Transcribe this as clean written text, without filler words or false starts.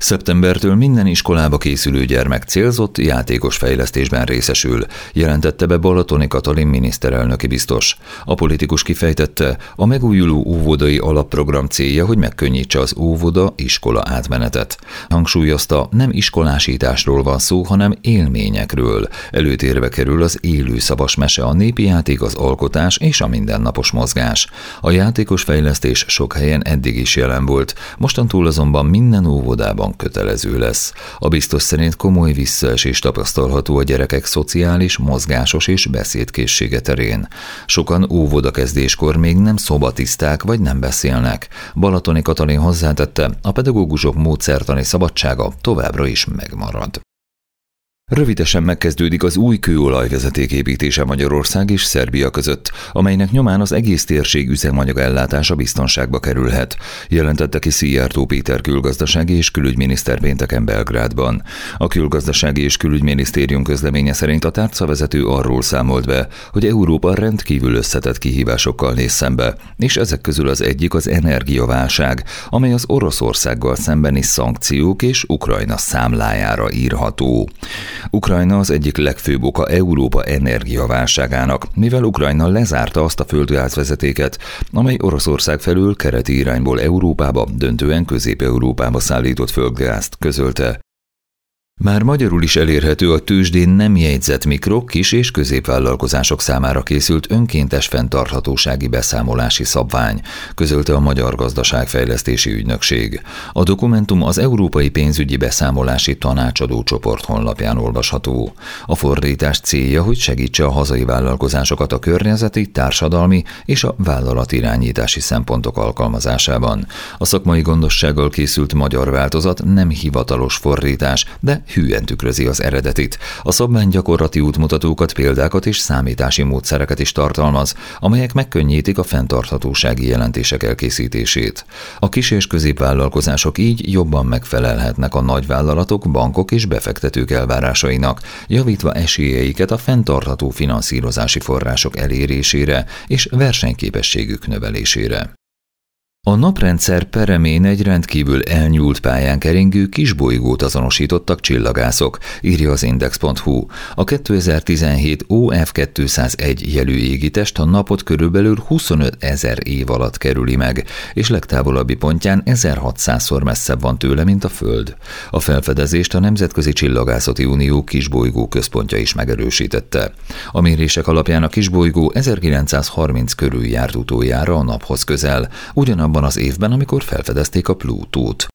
Szeptembertől minden iskolába készülő gyermek célzott játékos fejlesztésben részesül, jelentette be Balatoni Katalin miniszterelnöki biztos. A politikus kifejtette, a megújuló óvodai alapprogram célja, hogy megkönnyítse az óvoda-iskola átmenetet. Hangsúlyozta, nem iskolásításról van szó, hanem élményekről. Előtérbe kerül az élő szavas mese, a népi játék, az alkotás és a mindennapos mozgás. A játékos fejlesztés sok helyen eddig is jelen volt, mostantól azonban minden óvodában kötelező lesz. A biztos szerint komoly visszaesés tapasztalható a gyerekek szociális, mozgásos és beszédkészsége terén. Sokan óvodakezdéskor még nem szobatiszták vagy nem beszélnek. Balatoni Katalin hozzátette, a pedagógusok módszertani szabadsága továbbra is megmarad. Rövidesen megkezdődik az új kőolajvezeték építése Magyarország és Szerbia között, amelynek nyomán az egész térség üzemanyag ellátása biztonságba kerülhet, jelentette ki Szijjártó Péter külgazdasági és külügyminiszter pénteken Belgrádban. A külgazdasági és külügyminisztérium közleménye szerint a tárcavezető arról számolt be, hogy Európa rendkívül összetett kihívásokkal néz szembe, és ezek közül az egyik az energiaválság, amely az Oroszországgal szembeni szankciók és Ukrajna számlájára írható. Ukrajna az egyik legfőbb oka Európa energiaválságának, mivel Ukrajna lezárta azt a földgázvezetéket, amely Oroszország felől keleti irányból Európába, döntően Közép-Európába szállított földgázt, közölte. Már magyarul is elérhető a tőzsdén nem jegyzett mikro-, kis- és középvállalkozások számára készült önkéntes fenntarthatósági beszámolási szabvány, közölte a Magyar Gazdaságfejlesztési Ügynökség. A dokumentum az Európai Pénzügyi Beszámolási Tanácsadó Csoport honlapján olvasható. A fordítás célja, hogy segítse a hazai vállalkozásokat a környezeti, társadalmi és a vállalatirányítási szempontok alkalmazásában. A szakmai gondossággal készült magyar változat nem hivatalos fordítás, de hűen tükrözi az eredetit. A szabvány gyakorlati útmutatókat, példákat és számítási módszereket is tartalmaz, amelyek megkönnyítik a fenntarthatósági jelentések elkészítését. A kis- és középvállalkozások így jobban megfelelhetnek a nagyvállalatok, bankok és befektetők elvárásainak, javítva esélyeiket a fenntartható finanszírozási források elérésére és versenyképességük növelésére. A naprendszer peremén egy rendkívül elnyúlt pályán keringő kisbolygót azonosítottak csillagászok, írja az Index.hu. A 2017 OF201 jelű égitest a napot körülbelül 25 000 év alatt kerüli meg, és legtávolabbi pontján 1600-szor messzebb van tőle, mint a Föld. A felfedezést a Nemzetközi Csillagászati Unió kisbolygó központja is megerősítette. A mérések alapján a kisbolygó 1930 körül járt utoljára a naphoz közel, ugyanabban az évben, amikor felfedezték a Plutót.